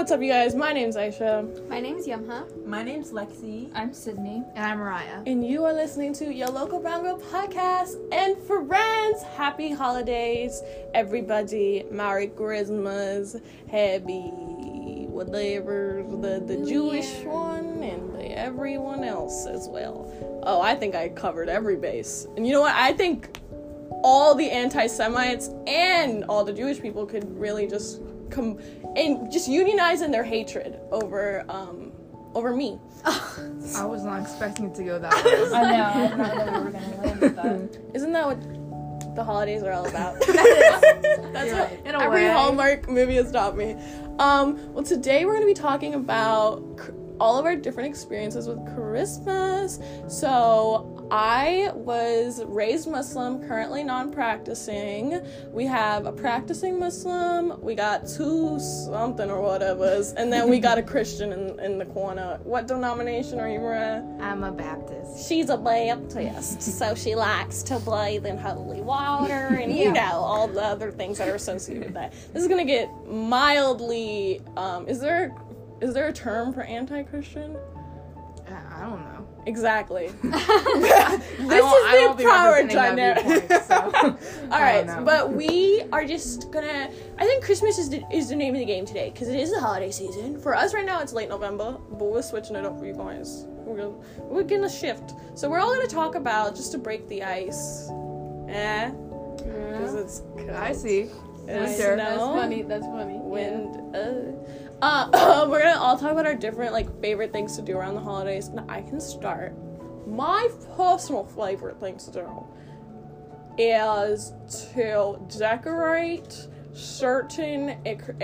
what's up, you guys? My name's Aisha. My name's Yumha. My name's Lexi. I'm Sydney. And I'm Mariah. And you are listening to your local Brown Girl podcast. And friends, happy holidays, everybody. Merry Christmas. Happy whatever, the Jewish one and everyone else as well. Oh, I think I covered every base. And you know what? I think all the anti-Semites and all the Jewish people could really just come and just unionize in their hatred over me. I was not expecting it to go that way. I know. I did not know we were going to land with that. Isn't that what the holidays are all about? That's You're what right. In a every way. Hallmark movie has taught me. Well, today we're going to be talking about all of our different experiences with Christmas. So I was raised Muslim, currently non-practicing. We have a practicing Muslim, we got two something or whatever, and then we got a Christian in the corner. What denomination are you, Mariah? I'm a Baptist. She's a Baptist, so she likes to bathe in holy water, and you know, all the other things that are associated with that. This is gonna get mildly, is there a term for anti-Christian? I don't know. Exactly. This I is won't the be power representing that dynamic. viewpoint, so Alright, know. but we are just gonna, I think Christmas is the name of the game today, because it is the holiday season. For us right now, it's late November, but we're switching it up for you guys. We're gonna shift. So we're all gonna talk about, just to break the ice, because it's cold. I see. It's Winter. snow. That's funny. Wind. We're gonna all talk about our different favorite things to do around the holidays. Now I can start. My personal favorite thing to do is to decorate certain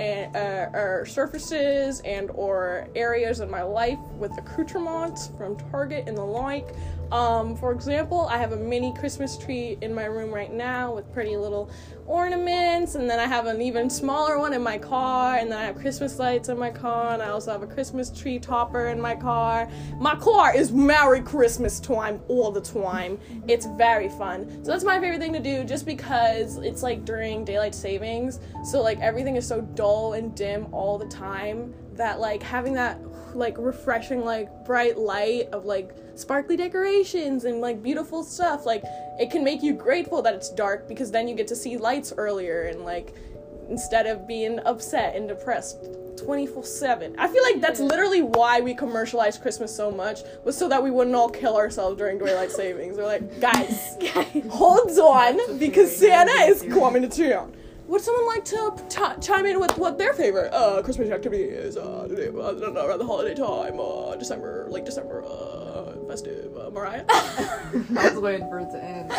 surfaces and or areas in my life with accoutrements from Target and the like. For example, I have a mini Christmas tree in my room right now with pretty little ornaments, and then I have an even smaller one in my car, and then I have Christmas lights in my car, and I also have a Christmas tree topper in my car. My car is Merry Christmas time all the time. It's very fun. So that's my favorite thing to do, just because it's during daylight savings, so everything is so dull and dim all the time that having that refreshing bright light of sparkly decorations and beautiful stuff, it can make you grateful that it's dark, because then you get to see lights earlier and instead of being upset and depressed 24/7. I feel that's literally why we commercialized Christmas so much, was so that we wouldn't all kill ourselves during daylight savings. We're guys, hold on, because Santa is coming to town. Would someone like to chime in with what their favorite Christmas activity is around the holiday time, December, festive, Mariah? I was waiting for it to end.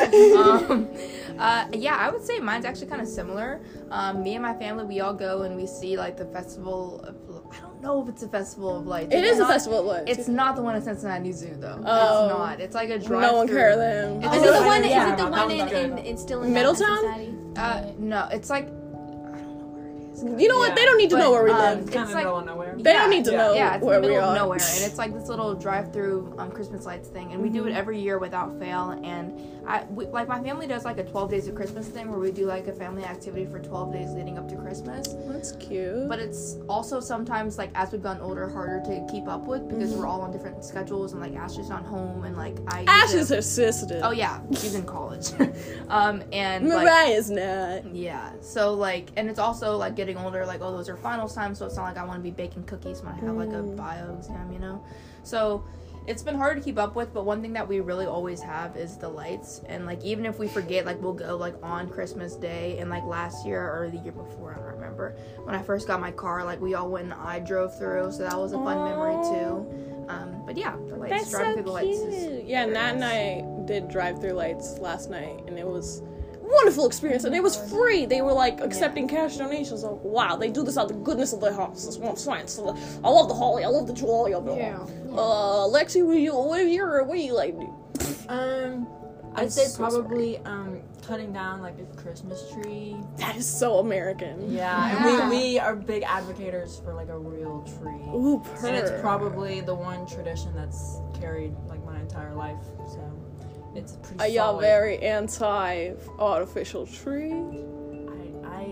Yeah, I would say mine's actually kind of similar. Me and my family, we all go and we see the festival of, I don't know if it's a festival of lights. It is a festival of lights. It's not the one at Cincinnati Zoo though. Oh. It's not. It's a drive-through. No one cares them. Is it the one? Yeah, Is it the that one was good. in still in Middletown? Cincinnati? No, it's I don't know where it is. You know what? They don't need to know where we live. It's kind It's of middle of nowhere. They don't need to know Yeah, it's where in the we middle are. of nowhere, and it's this little drive-through Christmas lights thing, and we do it every year without fail. And my family does a 12 days of Christmas thing where we do a family activity for 12 days leading up to Christmas. That's cute. But it's also sometimes as we've gotten older, harder to keep up with because we're all on different schedules, and Ashley's not home, and Ash is her sister. Oh yeah, she's in college. And Mariah's not. yeah, so and it's also getting older, oh, those are finals time, so it's not I want to be baking cookies when I have a bio exam, so it's been hard to keep up with. But one thing that we really always have is the lights, and even if we forget, we'll go on Christmas Day. And last year or the year before, I don't remember, when I first got my car, we all went and I drove through, so that was a fun memory too. But yeah, the lights, That's driving so through the lights cute. is Yeah, Nat and I did drive-through lights last night, and it was a wonderful experience, and it was free. They were accepting cash donations. Wow, they do this out of the goodness of their hearts. That's what I'm saying. So I love the holly. I love the joy of it all. Lexi, what do you like to do? I'd say so probably cutting down a Christmas tree. That is so American. Yeah, and we are big advocates for a real tree. Ooh, And it's probably the one tradition that's carried my entire life. So it's pretty Are y'all solid. very anti-artificial tree? I don't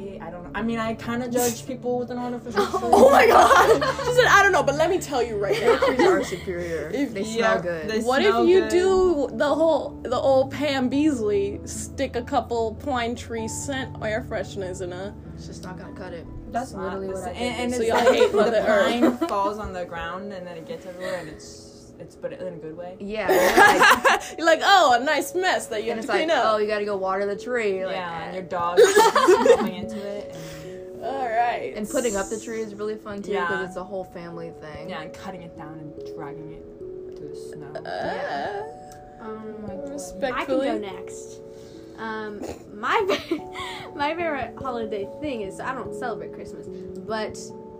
I mean, I kind of judge people with an artificial tree. Oh my god! She said, I don't know, but let me tell you right now. Trees are superior. They smell good. What if you do the old Pam Beasley, stick a couple pine tree scent air fresheners in a... It's just not gonna cut it. That's literally what I did. And So it's y'all like hate Mother the pine Earth. falls on the ground and then it gets everywhere and it's but in a good way. Yeah. You're like, oh, a nice mess that you And have it's to like, clean up. oh, you gotta go water the tree. Like, Yeah, and your dog is going into it. And, Alright. and putting up the tree is really fun too because Yeah. it's a whole family thing. yeah, and cutting it down and dragging it to the snow. Respectfully. I can go next. My favorite holiday thing is I don't celebrate Christmas, but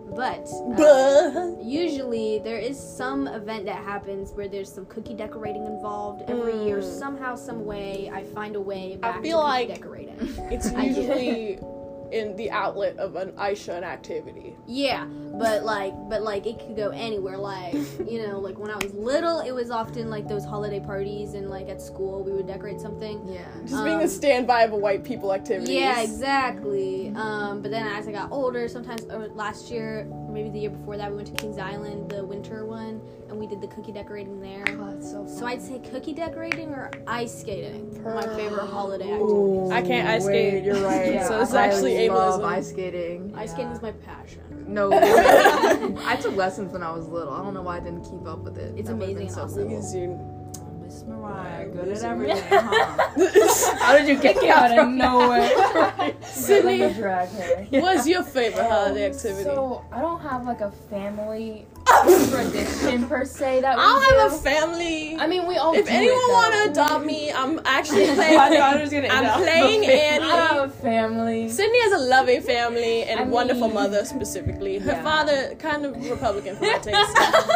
usually there is some event that happens where there's some cookie decorating involved every year. Somehow, some way, I find a way back feel to cookie like decorating. It's I do. usually in the outlet of an Aisha an activity. Yeah, but like it could go anywhere. Like, you know, like when I was little, it was often like those holiday parties and like at school we would decorate something. Yeah. Just being a standby of a white people activity. Yeah, exactly. But then as I got older, sometimes last year, or maybe the year before that, we went to Kings Island, the winter one, and we did the cookie decorating there. Oh, that's so fun. So I'd say cookie decorating or ice skating. My favorite holiday Ooh, activities. I can't ice skate. wait, you're right. Yeah, so it's actually I love ableism. ice skating. Ice skating is my passion. No, I took lessons when I was little. I don't know why I didn't keep up with it. It's That would've amazing been so and awesome. cool. Because you- Miss Mariah, good Miss at everything, huh? How did you kick me out of nowhere? Sydney, Like a drag her. what's your favorite holiday activity? So I don't have like a family tradition per se that we I'll do. have a family. I mean, we all. If do anyone it, though. want to adopt me, I'm actually playing. I'm playing I Annie. have a family. Sydney has a loving family and I a wonderful mean- mother specifically. Her Yeah. father, kind of Republican for my taste.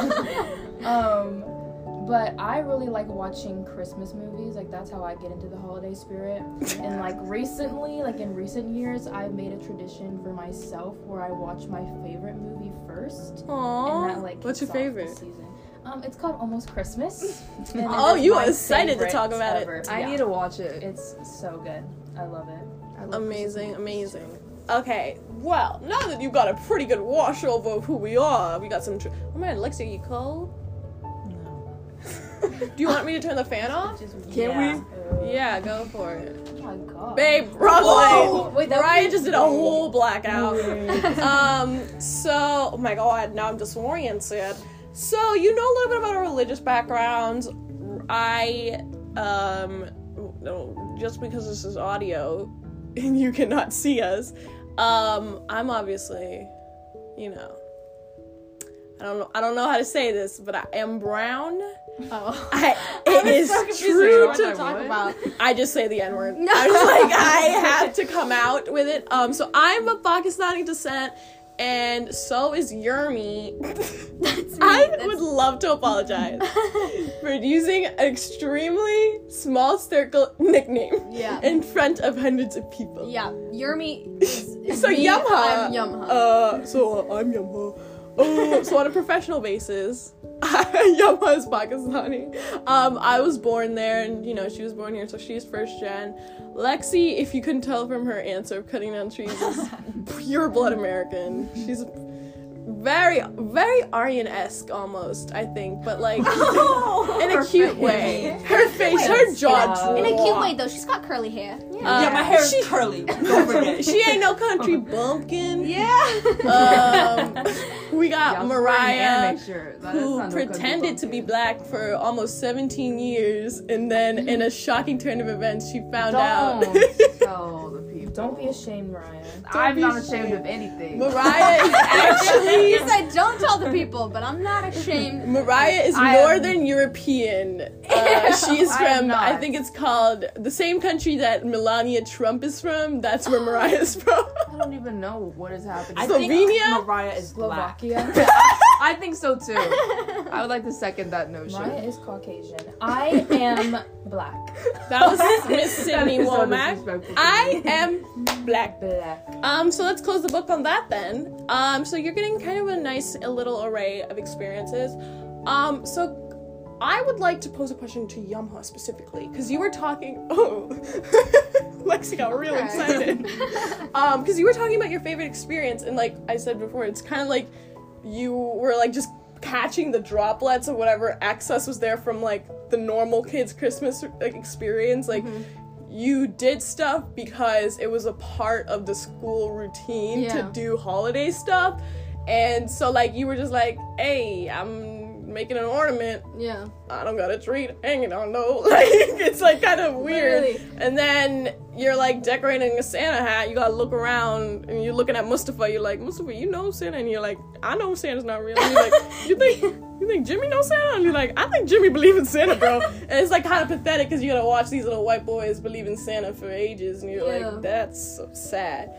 But I really like watching Christmas movies. Like that's how I get into the holiday spirit. And like recently, like in recent years, I've made a tradition for myself where I watch my favorite movie first. Aww. And that like What's your kicks off the favorite? season. It's called Almost Christmas. And Oh, it is you my are excited to favorite talk about it. ever. I Yeah. need to watch it. It's so good. I love it. I love Amazing, amazing. Okay, well, now that you've got a pretty good washover of who we are, we got some. Oh man, Lexi, you cold? No. Do you want me to turn the fan off? Can we? Yeah, go for it. Oh my god. Babe, wrong way. Wait, that Mariah was- just did a whole blackout. So, oh my god, now I'm disoriented. So, you know a little bit about our religious backgrounds. No, just because this is audio and you cannot see us, I'm obviously, you know, I don't know how to say this, but I am brown. Oh. It is true What to to talk about. I just say the N-word. I'm just like, I have to come out with it. So I'm of Pakistani descent, and so is Yermi. I would love to apologize for using an extremely small circle nickname Yeah. in front of hundreds of people. Yeah, Yermi is So me, Yamha. I'm Yamha. I'm Yamha. So on a professional basis, Yamha is Pakistani. I was born there, and you know she was born here, so she's first gen. Lexi, if you couldn't tell from her answer of cutting down trees, is pure blood American. She's very, very Aryan-esque almost, I think, but like in a cute way. Her face, her jaw In a cute dropped. way though, she's got curly hair. Yeah, my hair is curly. Don't forget. She ain't no country bumpkin. Yeah. We got Yeah, I was wearing an Mariah, anime shirt. That's who not no country pretended to be bumpkin. black for almost 17 years, and then in a shocking turn of events, she found out. Don't tell the people. Don't be ashamed, Mariah. I'm be not ashamed ashamed. of anything. Mariah is actually. He said, "Don't tell the people," but I'm not ashamed. Mariah is I am- Northern European. She's I am from, not. I think it's called, the same country that Melania Trump is from. That's where Mariah is from. I don't even know what is happening. I Slovenia? think Mariah is black. Slovakia. I think so too. I would like to second that notion. Mariah is Caucasian. I am black. That was Miss Sydney That is so Womack. disrespectful. I am black. Black. So let's close the book on that then. So you're getting kind of a nice little array of experiences. So I would like to pose a question to Yumha specifically, because you were talking. Oh, Lexi got real excited. Because you were talking about your favorite experience, and like I said before, it's kind of like you were like just catching the droplets of whatever excess was there from like the normal kids' Christmas like experience. Like you did stuff because it was a part of the school routine to do holiday stuff, and so like you were just like, hey, I'm making an ornament. Yeah. I don't got a tree hanging on though. Like it's like kind of weird. Literally. And then you're like decorating a Santa hat. You gotta look around and you're looking at Mustafa. You're like, Mustafa, you know Santa? And you're like, I know Santa's not real. And you're like, you think Jimmy knows Santa? And you're like, I think Jimmy believes in Santa, bro. And it's like kind of pathetic because you gotta watch these little white boys believe in Santa for ages, and you're like, that's so sad.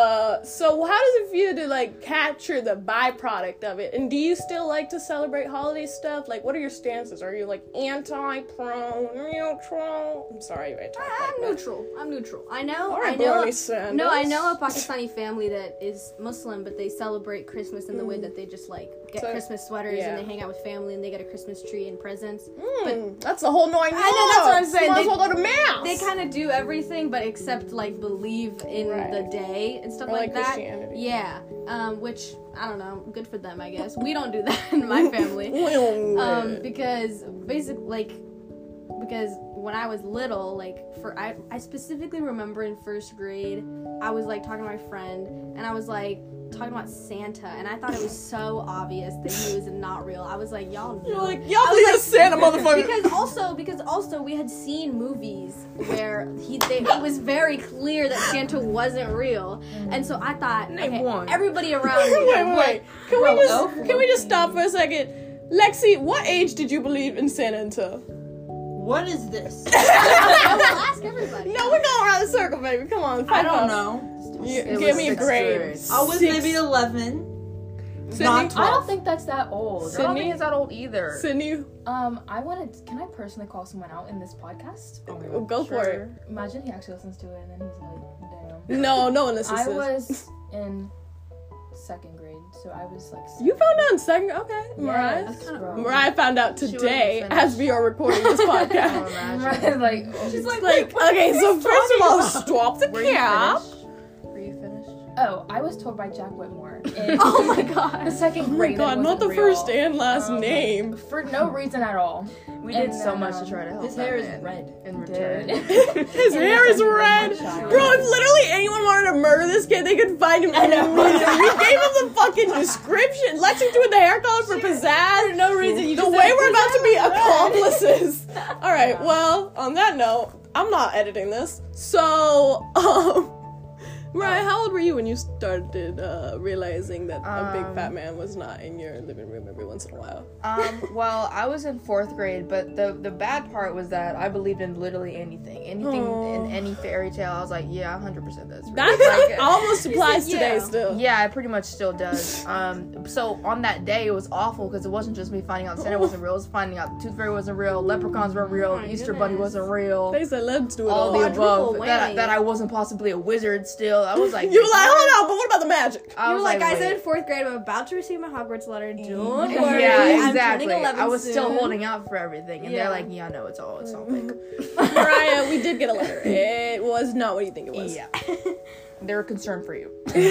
So how does it feel to like capture the byproduct of it? And do you still like to celebrate holiday stuff? Like, what are your stances? Are you like anti, pro, neutral? I'm sorry, right? I'm neutral. I know. All right, I know. Bernie Sanders. No, I know a Pakistani family that is Muslim, but they celebrate Christmas in the way that they just like get Christmas sweaters and they hang out with family and they get a Christmas tree and presents. But that's the whole 9 yards. I know, that's what I'm saying. Might as well go to mass. They kind of do everything, but except like believe in the day and stuff or like that. Christianity. Yeah, which I don't know. Good for them, I guess. We don't do that in my family. Because basically, because when I was little, like I specifically remember in first grade, I was like talking to my friend, and I was like talking about Santa, and I thought it was so obvious that he was not real. I was like, y'all know. You're like, y'all believe in Santa, motherfucker. Because also we had seen movies where it was very clear that Santa wasn't real, and so I thought, everybody around me. Wait. Can we just stop for a second? Lexi, what age did you believe in Santa until? What is this? I will ask everybody. No, we're going around the circle, baby. Come on. I don't know. Give me a grade. I was maybe 11. Sydney? Not 12. I don't think that's that old. I don't think it's that old either. Sydney? Can I personally call someone out in this podcast? Go for it. Imagine he actually listens to it and then he's like, damn. No one listens I to this. was in second grade, so I was like... You found out in second? Okay. Mariah? Yes, bro. Mariah found out today as we are recording this podcast. Mariah's like, she's like, okay, so first of all, stop the cap. Were you finished? Oh, I was told by Jack Whitmore. Oh my god. The second grade. Oh my god, not the first and last name. For no reason at all. We did so much to try to help. His hair is red. In return. His hair is red. Bro, if literally anyone wanted to murder this kid, they could find him immediately. We gave him the fucking description. Lexi doing the hair color for pizzazz. For no reason. The way we're about to be accomplices. Alright, well, on that note, I'm not editing this. So, Mariah, how old were you when you started realizing that a big fat man was not in your living room every once in a while? Well, I was in 4th grade, but the bad part was that I believed in literally anything in any fairy tale. I was like, yeah, 100% that's real. That almost applies today still. Yeah, it pretty much still does. So on that day, it was awful because it wasn't just me finding out Santa wasn't real. It was finding out the Tooth Fairy wasn't real, leprechauns weren't real, Easter Bunny wasn't real. They said, let's do it all the above. That I wasn't possibly a wizard still. I was like, you were like, hold on, but what about the magic? You were like, guys, I'm in 4th grade. I'm about to receive my Hogwarts letter. Don't worry. Yeah, exactly. I'm turning 11 I was soon. still holding out for everything, and they're like, yeah, no, it's all fake. Mariah, we did get a letter. It was not what you think it was. Yeah. They were concerned for you.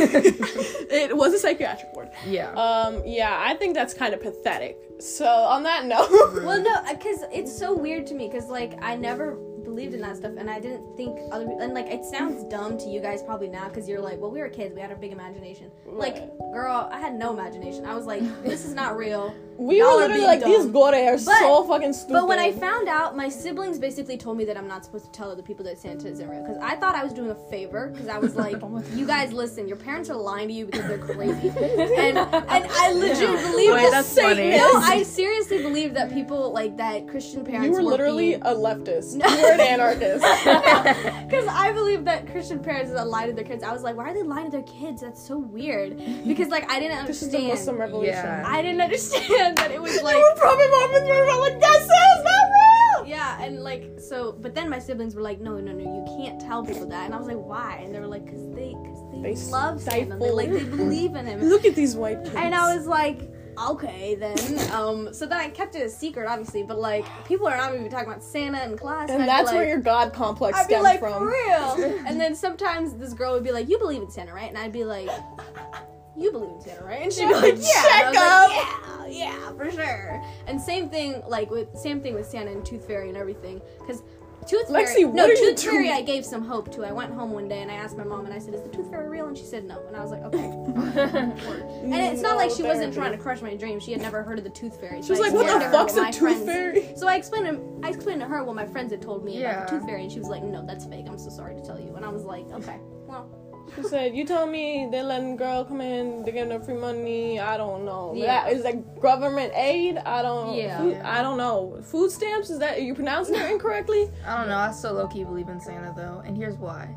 It was a psychiatric ward. Yeah. Yeah, I think that's kind of pathetic. So, on that note. Well, no, because it's so weird to me, because, like, I never believed in that stuff, and I didn't think other people, and, like, it sounds dumb to you guys probably now, because you're like, well, we were kids, we had a big imagination. Right. Like, girl, I had no imagination. I was like, this is not real. We Y'all were are literally being like, dumb. these gore are so fucking stupid. But when I found out, my siblings basically told me that I'm not supposed to tell other people that Santa isn't real. Because I thought I was doing a favor. Because I was like, you guys listen, your parents are lying to you because they're crazy. and I legit believe Wait, that's funny. No, I seriously believe that people, like, that Christian parents you were literally being... a leftist. You were an anarchist. Because I believe that Christian parents that lie to their kids. I was like, why are they lying to their kids? That's so weird. Because, like, I didn't understand. This is the Muslim revolution. Yeah. I didn't understand that it was like... You were probably like, that sounds not real! Yeah, and like, so, but then my siblings were like, no, you can't tell people that. And I was like, why? And they were like, because they love Santa. They believe in him. Look at these white kids. And I was like, okay then. So then I kept it a secret, obviously, but like people are not even talking about Santa in class, And I'd that's be where like, your God complex I'd be stems like, from. for real. And then sometimes this girl would be like, "You believe in Santa, right?" And I'd be like, "You believe in Santa, right?" And she'd be like, "Yeah." Check And I was up. like, yeah, for sure. And same thing with Santa and Tooth Fairy and everything, because Tooth Fairy. Lexi, what are you Tooth Fairy. doing? I gave some hope to. I went home one day and I asked my mom and I said, "Is the Tooth Fairy real?" And she said no. And I was like, "Okay." And it's not like she wasn't trying to crush my dream. She had never heard of the Tooth Fairy. She was I like, what explained the to her fuck's what a my Tooth friends- Fairy? So I explained to her what my friends had told me about the Yeah. Tooth Fairy, and she was like, "No, that's fake. I'm so sorry to tell you." And I was like, "Okay, well." She said, you told me they're letting girl come in, they're giving her free money, I don't know. Yeah. Is that government aid? I don't Yeah. I don't know. Food stamps? Is that, are you pronouncing it incorrectly? I don't know. I still low-key believe in Santa, though. And here's why.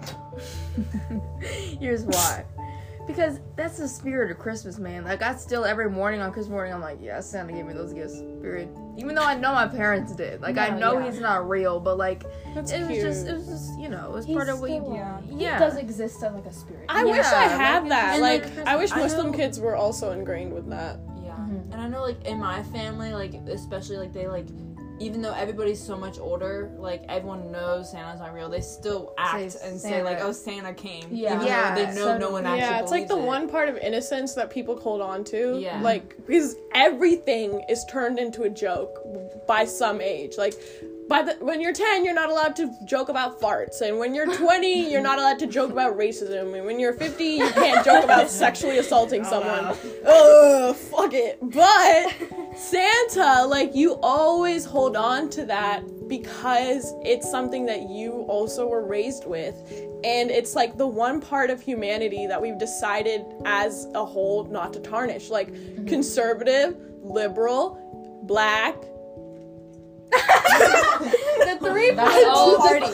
Here's why. Because that's the spirit of Christmas, man. Like, I still, every morning on Christmas morning, I'm like, yeah, Santa gave me those gifts, period. Even though I know my parents did. Like, I know he's not real, but, like, That's it was cute. just, you know, it was part of what you... He does exist as like a spirit. I wish I Yeah, had like, that. and Like, then I wish I Muslim know- kids were also ingrained with that. Yeah. Mhm. And I know, like, in my family, like, especially, like, they, like, even though everybody's so much older, like, everyone knows Santa's not real, they still act Say and say, Santa. like, oh, Santa came. Yeah. Even Yeah. though they know no one actually Yeah, it's like the believes it. one part of innocence that people hold on to. Yeah. Like, because everything is turned into a joke by some age. Like, when you're 10, you're not allowed to joke about farts. And when you're 20, you're not allowed to joke about racism. And when you're 50, you can't joke about sexually assaulting someone. Ugh, fuck it. But Santa, like, you always hold on to that because it's something that you also were raised with. And it's like the one part of humanity that we've decided as a whole not to tarnish. Like, conservative, liberal, black. The three That's all parties.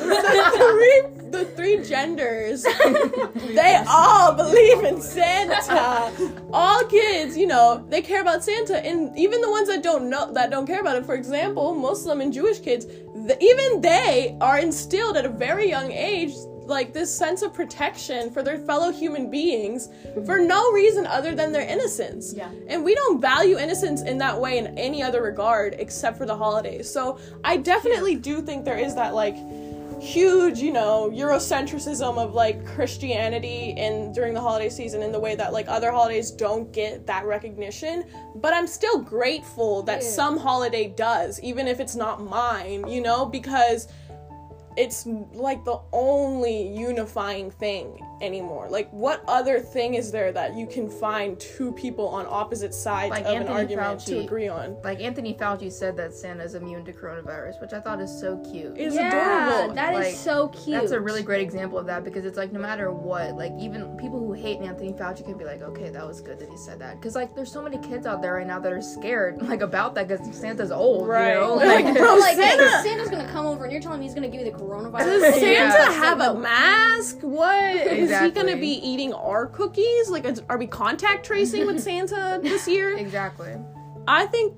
the three genders, they all believe in Santa. All kids, you know, they care about Santa, and even the ones that don't care about it. For example, Muslim and Jewish kids, even they are instilled at a very young age, like, this sense of protection for their fellow human beings for no reason other than their innocence. Yeah. And we don't value innocence in that way in any other regard except for the holidays. So I definitely do think there is that, like, huge, you know, Eurocentrism of, like, Christianity during the holiday season in the way that, like, other holidays don't get that recognition. But I'm still grateful that some holiday does, even if it's not mine, you know, because it's like the only unifying thing anymore. Like, what other thing is there that you can find two people on opposite sides Like of an Anthony argument to Fauci. agree on? Like, Anthony Fauci said that Santa's immune to coronavirus, which I thought is so cute. It's Yeah, adorable. that is Like, so cute. That's a really great example of that, because it's like, no matter what, like, even people who hate Anthony Fauci can be like, okay, that was good that he said that. Because, like, there's so many kids out there right now that are scared, like, about that because Santa's old, Right. you know? Like, Like, bro, like, Santa- Santa's gonna come over and you're telling me he's gonna give you the coronavirus. Does Santa Yeah. have a mask? What? Is he Exactly. gonna be eating our cookies? Like, are we contact tracing with Santa this year? exactly. I think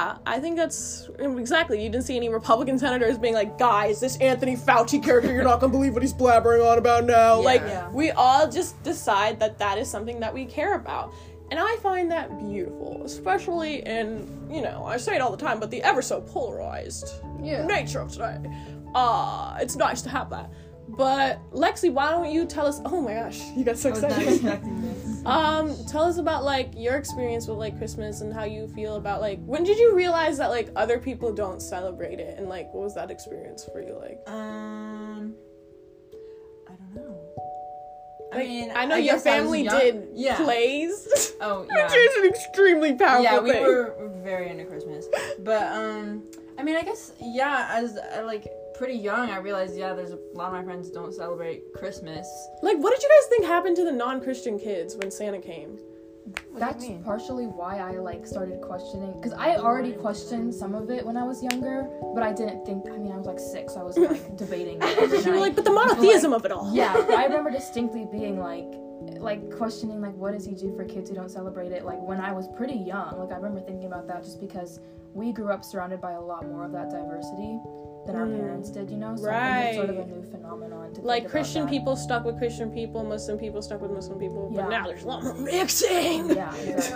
that's exactly. You didn't see any Republican senators being like, guys, this Anthony Fauci character, you're not gonna believe what he's blabbering on about now. Like, we all just decide that is something that we care about. And I find that beautiful, especially in, you know, I say it all the time, but the ever so polarized nature of today. It's nice to have that. But Lexi, why don't you tell us? Oh my gosh, you got so I was not excited. expecting this. Tell us about, like, your experience with, like, Christmas and how you feel about, like, when did you realize that, like, other people don't celebrate it, and, like, what was that experience for you like? I don't know. Like, I know your guess I was family young. did Yeah. plays, Oh, which yeah. is an extremely powerful Yeah, we thing. were very into Christmas. But, I mean, I guess, yeah, as, like, pretty young, I realized, there's a lot of my friends don't celebrate Christmas. Like, what did you guys think happened to the non-Christian kids when Santa came? That's partially why I, like, started questioning, because I already questioned some of it when I was younger, but I didn't think, I mean, I was like 6, I was like debating it every You were night. like, but the monotheism of it all. Yeah, but I remember distinctly being like questioning, like, what does he do for kids who don't celebrate it, like, when I was pretty young. Like, I remember thinking about that just because we grew up surrounded by a lot more of that diversity than our parents did, you know? So I think it's sort of a new phenomenon to Like, think about Christian that. people stuck with Christian people, Muslim people stuck with Muslim people, but Yeah. now there's a lot more mixing. Yeah, exactly.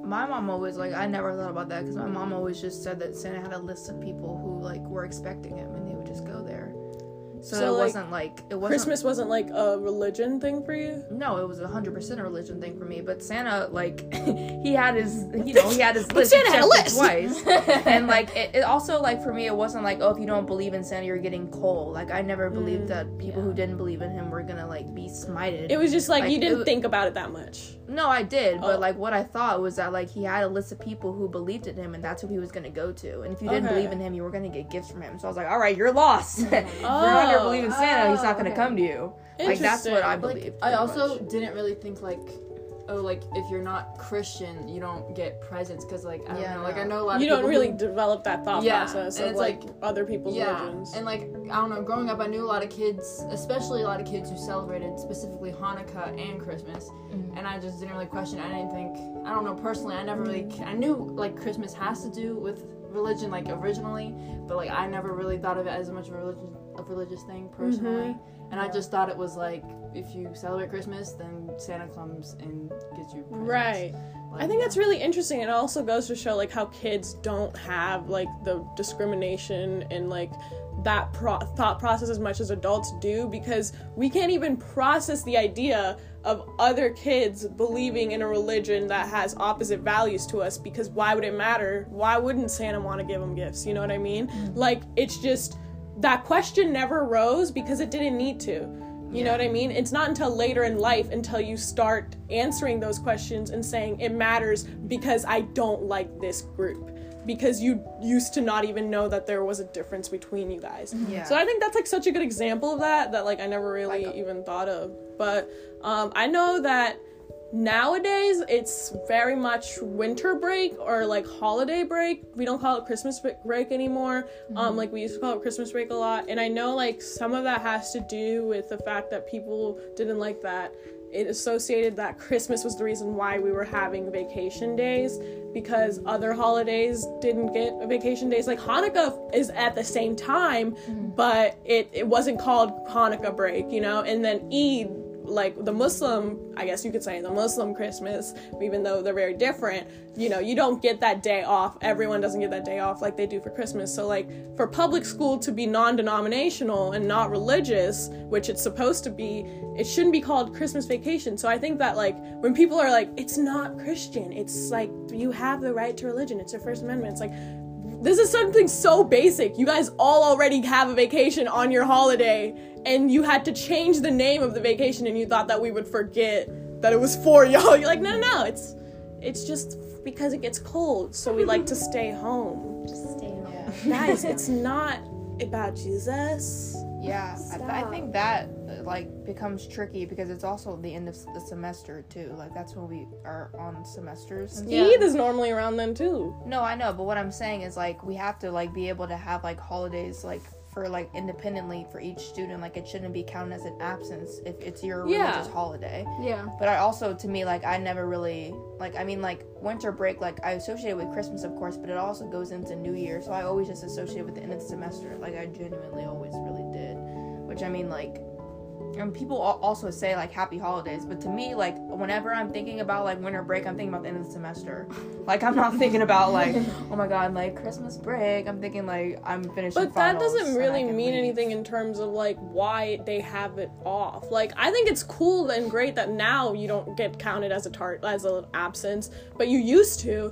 my mom always, like, I never thought about that because my mom always just said that Santa had a list of people who, like, were expecting him and they would just go there. So it wasn't like Christmas wasn't like a religion thing for you? No, it was 100% a religion thing for me. But Santa, like, he had his list. But Santa had a list Twice. And like it also, like, for me, it wasn't like, oh, if you don't believe in Santa, you're getting coal. Like, I never believed that people who didn't believe in him were gonna, like, be smited. It was just like you didn't think about it that much. No, I did, but like what I thought was that, like, he had a list of people who believed in him, and that's who he was gonna go to. And if you didn't believe in him, you were gonna get gifts from him. So I was like, all right, you're lost. If you're not gonna believe in Santa, he's not gonna come to you. Like, that's what I believed. I also didn't really think, like, oh, like, if you're not Christian, you don't get presents, because, like, I don't know, like, I know a lot of people you don't really develop that thought process of, like, other people's religions. And, like, I don't know, growing up, I knew a lot of kids, especially a lot of kids who celebrated specifically Hanukkah and Christmas, and I just didn't really question it. I didn't think, I don't know, personally, I never really, I knew, like, Christmas has to do with religion, like, originally, but, like, I never really thought of it as much of a religious thing, personally. And I just thought it was like, if you celebrate Christmas, then Santa comes and gets you presents. Right. Like, I think that's really interesting. It also goes to show, like, how kids don't have, like, the discrimination and, like, that thought process as much as adults do, because we can't even process the idea of other kids believing in a religion that has opposite values to us, because why would it matter? Why wouldn't Santa want to give them gifts? You know what I mean? Like, it's just... that question never arose because it didn't need to. You know what I mean? It's not until later in life until you start answering those questions and saying it matters because I don't like this group. Because you used to not even know that there was a difference between you guys. Yeah. So I think that's, like, such a good example of that like, I never really even thought of. But I know that nowadays it's very much winter break or, like, holiday break. We don't call it Christmas break anymore. Like, we used to call it Christmas break a lot, and I know, like, some of that has to do with the fact that people didn't like that it associated that Christmas was the reason why we were having vacation days, because other holidays didn't get vacation days. Like, Hanukkah is at the same time, but it wasn't called Hanukkah break, you know. And then Eid, like, the Muslim, I guess you could say the Muslim Christmas, even though they're very different, you know, you don't get that day off. Everyone doesn't get that day off like they do for Christmas. So, like, for public school to be non-denominational and not religious, which it's supposed to be, it shouldn't be called Christmas vacation. So I think that, like, when people are like, it's not Christian, it's like, you have the right to religion, it's your First Amendment, it's like, this is something so basic. You guys all already have a vacation on your holiday, and you had to change the name of the vacation, and you thought that we would forget that it was for y'all. You're like, no, it's just because it gets cold, so we like to stay home. Just stay home. Yeah. Guys, it's not about Jesus. Yeah, I think that, like, becomes tricky because it's also the end of the semester too. Like, that's when we are on semesters. Eid is normally around then too. No, I know, but what I'm saying is, like, we have to, like, be able to have, like, holidays, like, for, like, independently for each student. Like, it shouldn't be counted as an absence if it's your religious holiday. Yeah. But I also, to me, like, I never really, like, I mean, like, winter break, like, I associate it with Christmas, of course, but it also goes into New Year, so I always just associate it with the end of the semester. Like, I genuinely always really did. Which, I mean, like, and people also say, like, happy holidays, but to me, like, whenever I'm thinking about, like, winter break, I'm thinking about the end of the semester. Like, I'm not thinking about, like, oh my god, like, Christmas break. I'm thinking, like, I'm finishing But that finals doesn't really and I can mean leave. anything in terms of, like, why they have it off. Like, I think it's cool and great that now you don't get counted as as an absence, but you used to.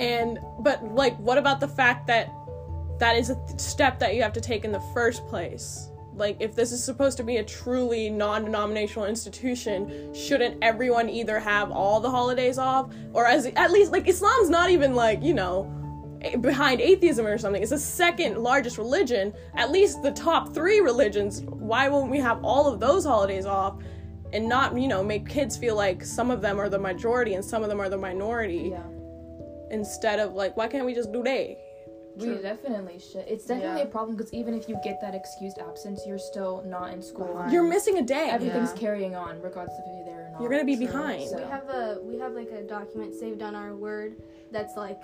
But, like, what about the fact that that is a step that you have to take in the first place? Like, if this is supposed to be a truly non-denominational institution, shouldn't everyone either have all the holidays off? Or at least, like, Islam's not even, like, you know, behind atheism or something. It's the second largest religion. At least the top 3 religions. Why won't we have all of those holidays off and not, you know, make kids feel like some of them are the majority and some of them are the minority? Yeah. Instead of, like, why can't we just do they? We definitely should. It's definitely a problem because even if you get that excused absence, you're still not in school. You're missing a day. Everything's carrying on, regardless if you're there or not. You're gonna be behind. We have like a document saved on our Word that's like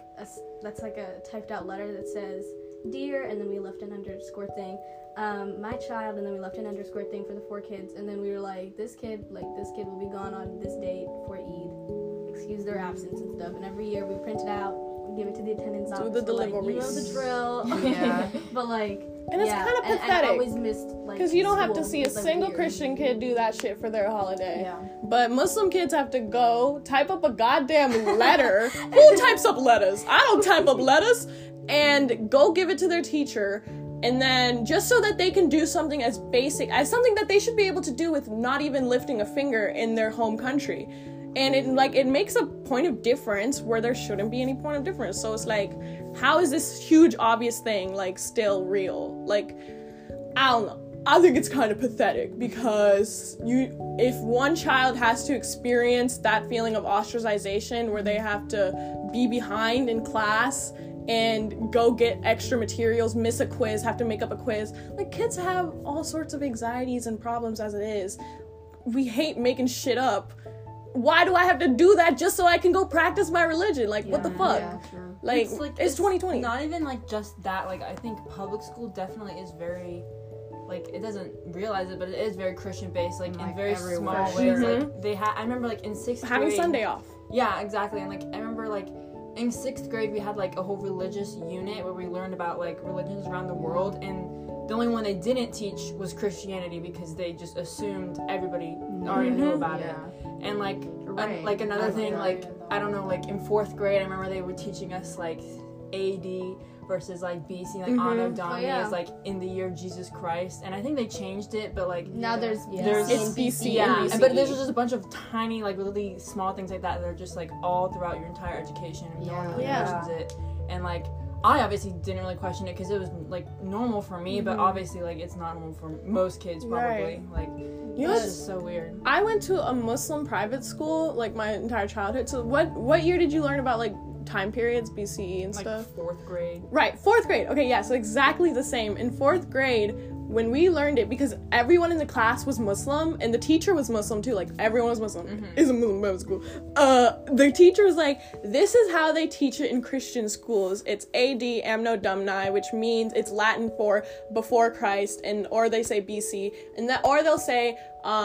a typed out letter that says "Dear," and then we left an underscore thing. My child, and then we left an underscore thing for the 4 kids, and then we were like, this kid will be gone on this date for Eid. excuse their absence and stuff. And every year we print it out, we give it to the attendance officer. the deliveries. You know the drill. Yeah. But like, And it's kind of and I pathetic. always missed like Because you don't have to school. see a It's, like, single weird. Christian kid do that shit for their holiday. Yeah. But Muslim kids have to go type up a goddamn letter. Who types up letters? I don't type up letters. And go give it to their teacher. And then just so that they can do something as basic as something that they should be able to do with not even lifting a finger in their home country. And it makes a point of difference where there shouldn't be any point of difference. So it's like, how is this huge obvious thing like still real? Like, I don't know. I think it's kind of pathetic because if one child has to experience that feeling of ostracization where they have to be behind in class and go get extra materials, miss a quiz, have to make up a quiz. Like, kids have all sorts of anxieties and problems as it is. We hate making shit up. Why do I have to do that just so I can go practice my religion? Like, what the fuck? Yeah, true. Like, it's 2020. Not even like just that. Like, I think public school definitely is very, like, it doesn't realize it, but it is very Christian based, like in very everywhere. small ways. Mhm. Like they I remember like in 6th grade Having Sunday off. Yeah, exactly. And like I remember like in 6th grade we had like a whole religious unit where we learned about like religions around the world, and the only one they didn't teach was Christianity because they just assumed everybody already knew about it. And like Right. like another thing, Yeah. like I don't know, like in 4th grade I remember they were teaching us like AD versus like BC, like Anno Domini yeah. is like in the year of Jesus Christ, and I think they changed it, but like Now there's There's- It's BC yeah, and BCE. but there's just a bunch of tiny, like really small things like that that are just like all throughout your entire education, and no one really Yeah. questions it. And like I obviously didn't really question it because it was like normal for me, but obviously like it's not normal for most kids probably. Right. Like You know it's what's- just so weird. I went to a Muslim private school like my entire childhood. So what year did you learn about like time periods, BCE and Like stuff? 4th grade. Right, 4th grade. Okay, yeah, so exactly the same. In 4th grade, when we learned it, because everyone in the class was Muslim, and the teacher was Muslim too, like everyone was Muslim. It's a Muslim private school. The teacher was like, this is how they teach it in Christian schools. It's AD, Anno Domini, which means it's Latin for before Christ, or they say BC, or they'll say,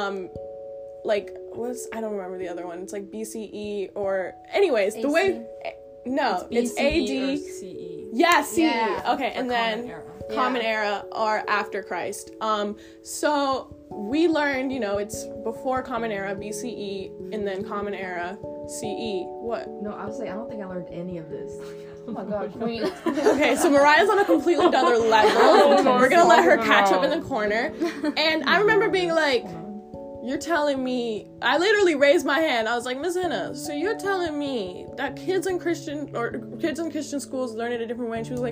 like, I don't remember the other one. It's like BCE, or, anyways, the way, no, it's BCE or AD. CE. Yeah, CE. Yeah. Okay, and Or then Common Era. Common Era or after Christ. So we learned, it's before Common Era, BCE, and then Common Era, CE. What? No, I was like, I don't think I learned any of this. Oh my god, Queen. Okay, so Mariah's on a completely other level. We're gonna let her catch up in the corner. And I remember being like, you're telling me, I literally raised my hand. I was like, Miss Hannah, so you're telling me that kids in Christian schools learn it a different way? And she was like,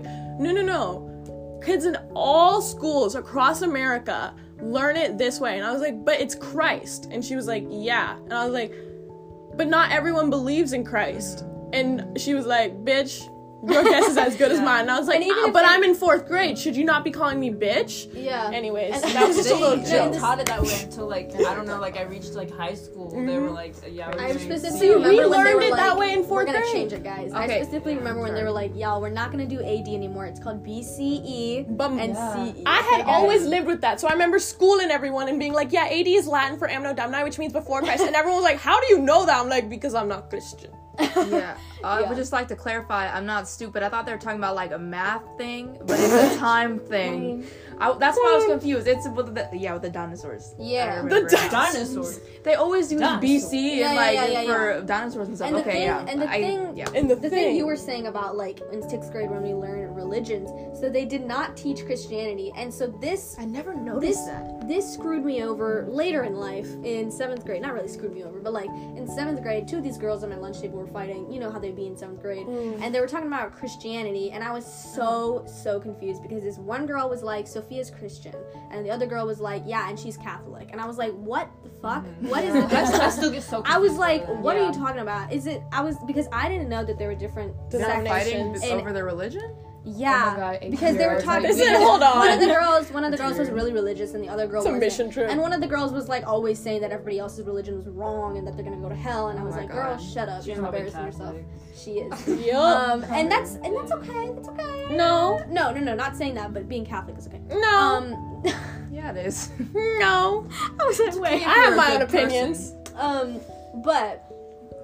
no. Kids in all schools across America learn it this way. And I was like, but it's Christ. And she was like, yeah. And I was like, but not everyone believes in Christ. And she was like, bitch, your guess is as good as mine. And I was like, but I'm in 4th grade. Should you not be calling me bitch? Yeah. Anyways, And- that was just a little They joke. taught it that way until like I don't know, like I reached like high school. They were like, yeah. We're I doing specifically See, remember we when they learned were it that like, way in we're 4th gonna grade. change it, guys. I Okay. specifically remember when they were like, y'all, we're not gonna do AD anymore. It's called BCE But and Yeah. CE. I had Okay, guys? always lived with that. So I remember schooling everyone and being like, yeah, AD is Latin for Anno Domini, which means before Christ. And everyone was like, how do you know that? I'm like, because I'm not Christian. Yeah, I Yeah. would just like to clarify. I'm not stupid. I thought they were talking about like a math thing, but it's a time thing. That's why I was confused. It's with the dinosaurs. Yeah. I remember. dinosaurs. They always use Dinosaurs. BC Yeah, and yeah, like yeah, yeah, for yeah. dinosaurs and stuff. And the Okay, thing- yeah. and the thing- yeah. And the thing you were saying about like in 6th grade when we learned religions, so they did not teach Christianity, and so this I never noticed that. this screwed me over later in life in 7th grade. Not really screwed me over, but like in 7th grade, 2 of these girls at my lunch table were fighting. You know how they'd be in 7th grade, and they were talking about Christianity, and I was so confused because this one girl was like, Sophia's Christian, and the other girl was like, yeah, and she's Catholic, and I was like, what the fuck? What is the I difference? still get so. I was like, confused what by are that. you talking about? because I didn't know that there were different They're Denominations. fighting And- over their religion? Yeah, Oh my God, because they were APR, talking. like- Listen, hold on. One of the girls was really religious, and the other girl It's a wasn't. mission trip. And one of the girls was like always saying that everybody else's religion was wrong and that they're gonna go to hell. And I was my like, girl, God. shut up! She's You're probably embarrassing yourself. Catholic. She is. Yup. And that's okay. That's okay. No. No, not saying that, but being Catholic is okay. No. Yeah, it is. No. I was like, wait. I have you're a my own good person. opinions. But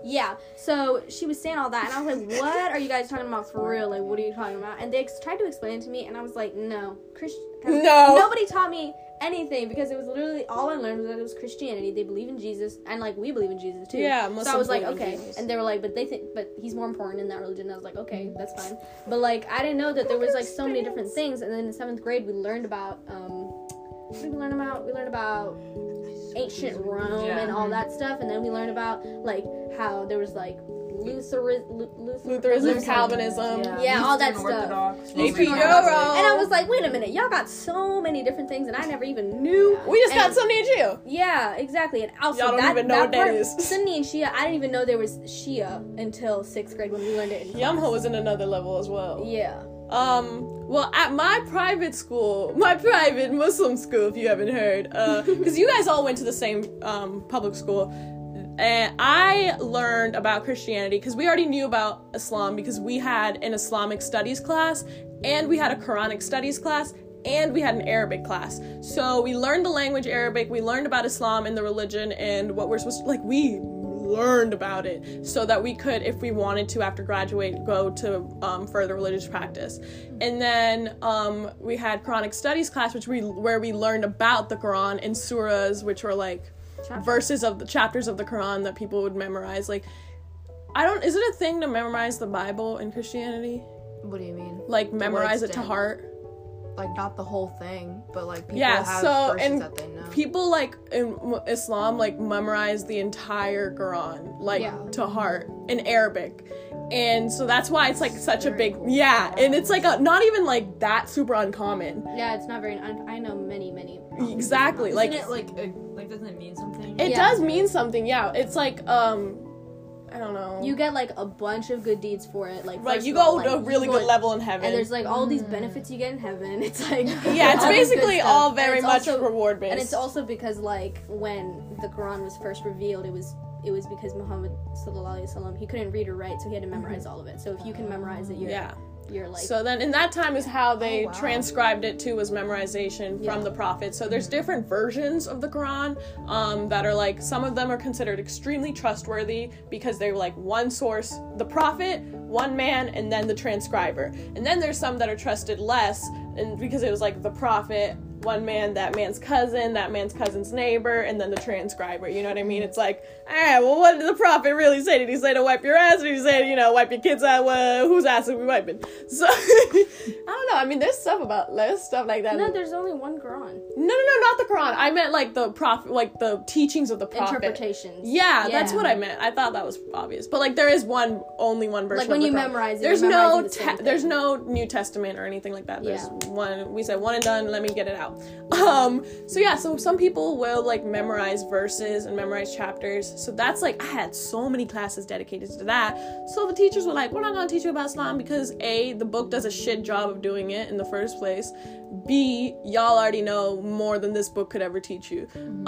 Yeah, so she was saying all that, and I was like, what are you guys talking about for real? Like, what are you talking about? And they tried to explain it to me, and I was like, no. No. Nobody taught me anything, because it was literally, all I learned was that it was Christianity. They believe in Jesus, and, like, we believe in Jesus, too. Yeah, Muslims so I was like, believe in okay. Jesus. And they were like, but he's more important in that religion. I was like, okay, that's fine. But, like, I didn't know that there was, like, so many different things. And then in 7th grade, we learned about, what did we learn about? We learned about ancient Rome and all that stuff. And then we learned about, like, how there was, like, Lutheranism, Calvinism. Yeah, all that stuff. AP Euro. And I was like, wait a minute, y'all got so many different things, and I never even knew. We just got Sunni and Shia. Yeah, exactly. And also, y'all don't even know what that is. Sunni and Shia, I didn't even know there was Shia until 6th grade when we learned it in class. Yumho was in another level as well. Yeah. Well, at my private school, my private Muslim school, if you haven't heard, because you guys all went to the same public school, and I learned about Christianity because we already knew about Islam, because we had an Islamic studies class, and we had a Quranic studies class, and we had an Arabic class. So we learned the language Arabic, we learned about Islam and the religion and what we're supposed to, like, we learned about it so that we could, if we wanted to after graduate, go to further religious practice. And then we had Quranic studies class, where we learned about the Quran and surahs, which were like verses of the chapters of the Quran that people would memorize. Like, is it a thing to memorize the Bible in Christianity? What do you mean? Like, memorize it to heart? Like, not the whole thing, but, like, people Yeah, have so, verses and that they know. people, like, in Islam, like, memorize the entire Quran, like, to heart, in Arabic. And so that's why it's, like, such a big, and it's, like, not even, like, that super uncommon. Yeah, it's not very, I know many. Exactly. Isn't like, it, like, doesn't it mean something? It does mean something, yeah. It's, like, I don't know. You get, like, a bunch of good deeds for it. Like you go to a really good level in heaven. And there's, like, all these benefits you get in heaven. It's, like... Yeah, it's basically all very much reward-based. And it's also because, like, when the Quran was first revealed, it was because Muhammad, sallallahu alaihi wasallam, he couldn't read or write, so he had to memorize all of it. So if you can memorize it, you're like... So then in that time is how they transcribed it too, as memorization from the Prophet. So there's different versions of the Quran that are like, some of them are considered extremely trustworthy because they're like one source, the Prophet, one man, and then the transcriber. And then there's some that are trusted less, and because it was like the Prophet, one man, that man's cousin's neighbor, and then the transcriber, you know what I mean? It's like, alright, well, what did the Prophet really say? Did he say to wipe your ass? Or did he say, wipe your kids' ass? Well, whose ass are we wiping? So, I don't know, I mean, there's stuff like that. No, there's only one Quran. No, not the Quran. I meant, like, the Prophet, like, the teachings of the Prophet. Interpretations. Yeah, that's what I meant. I thought that was obvious. But, like, there is only one version of the Quran. Like, when you memorize it, there's no New Testament or anything like that. There's one, we said one and done, let me get it out. So some people will, like, memorize verses and memorize chapters. So that's, like, I had so many classes dedicated to that. So the teachers were like, we're not going to teach you about Islam because A, the book does a shit job of doing it in the first place. B, y'all already know more than this book could ever teach you.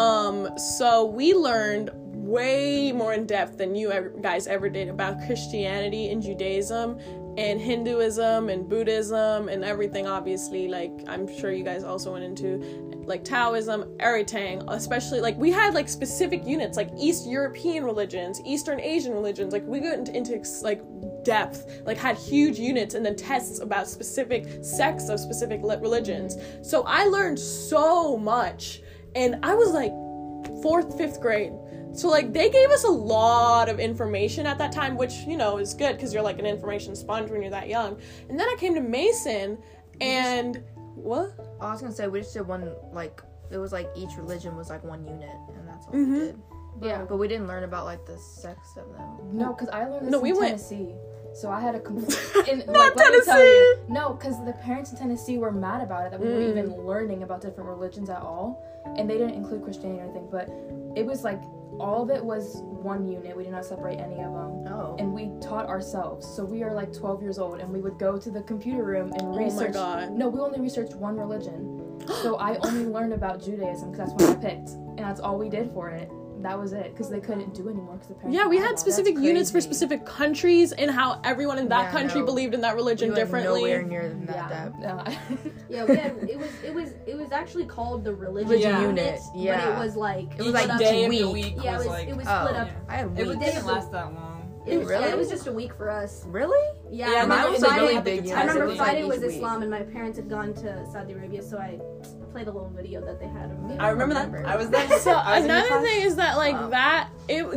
So we learned way more in depth than you guys ever did about Christianity and Judaism and Hinduism and Buddhism and everything, obviously. Like, I'm sure you guys also went into, like, Taoism, everything, especially, like, we had, like, specific units, like, East European religions, Eastern Asian religions, like, we got into like, depth, like, had huge units and then tests about specific sects of specific religions. So I learned so much, and I was, like, 4th, 5th grade. So, like, they gave us a lot of information at that time, which, is good because you're, like, an information sponge when you're that young. And then I came to Mason, and... What? I was gonna say, we just did one, like, it was, like, each religion was, like, one unit, and that's all we did. Yeah. But we didn't learn about, like, the sects of them. No, because I learned this in Tennessee. So I had a complete... Not Tennessee! No, because the parents in Tennessee were mad about it, that we were even learning about different religions at all. And they didn't include Christianity or anything, but it was, like, all of it was one unit. We did not separate any of them. Oh. And we taught ourselves. So we are like 12 years old and we would go to the computer room and research. Oh my God. No, we only researched one religion. So I only learned about Judaism because that's what I picked. And that's all we did for it. That was it, because they couldn't do anymore because the parents... Yeah, we had specific units for specific countries and how everyone in that country believed in that religion differently. Nowhere near that depth. Yeah, we had it was actually called the religion unit. Yeah. But it was like day of the week. Yeah, it was split up. I had weeks. It didn't last that long. It was just a week for us. Really? Yeah, Yeah, I remember mine was Friday. really big. I remember Yeah. Friday was Each week. Islam, and my parents had gone to Saudi Arabia, so I played a little video that they had of me. I remember that. I was there. So I was in your another class. thing is that like Wow. that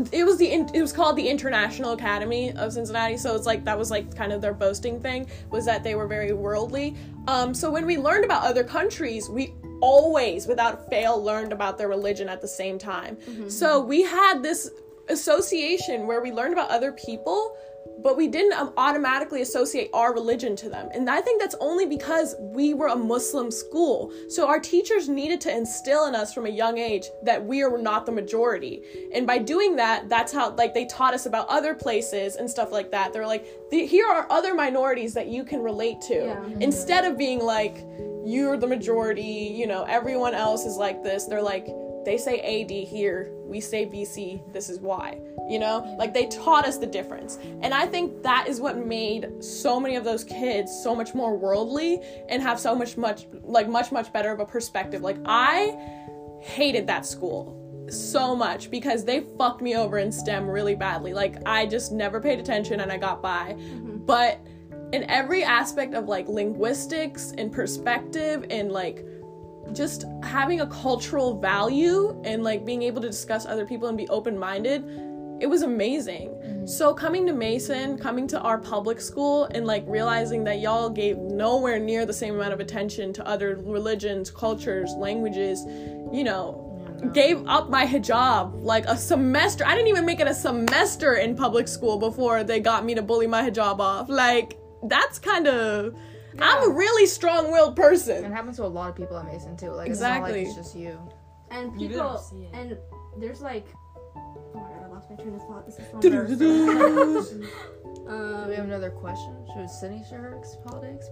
it was called the International Academy of Cincinnati, so it's like that was like kind of their boasting thing, was that they were very worldly. So when we learned about other countries, we always without fail learned about their religion at the same time. So we had this association where we learned about other people, but we didn't automatically associate our religion to them. And I think that's only because we were a Muslim school. So our teachers needed to instill in us from a young age that we are not the majority. And by doing that, that's how, like, they taught us about other places and stuff like that. They're like, here are other minorities that you can relate to. Yeah. Instead of being like, you're the majority, you know, everyone else is like this. They're like, they say AD here, we say BC, this is why, you know? Like, they taught us the difference. And I think that is what made so many of those kids so much more worldly and have so much better of a perspective. Like, I hated that school so much because they fucked me over in STEM really badly. Like, I just never paid attention and I got by. But in every aspect of, like, linguistics and perspective and, like, just having a cultural value and like being able to discuss other people and be open-minded, it was amazing. So coming to Mason, coming to our public school and like realizing that y'all gave nowhere near the same amount of attention to other religions, cultures, languages, you know, gave up my hijab like a semester. I didn't even make it a semester in public school before they got me to bully my hijab off. Like, that's kind of... I'm a really strong-willed person. It happens to a lot of people at Mason too. Like, Exactly. It's not like it's just you. And You people, don't see it. and there's like, oh my god, I lost my train of thought. This is so embarrassing. Do we have another question? Should Sydney share her holiday experience?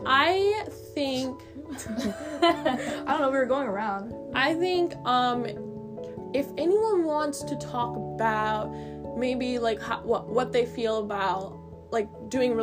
I think I don't know. We were going around. if anyone wants to talk about maybe like what they feel about like doing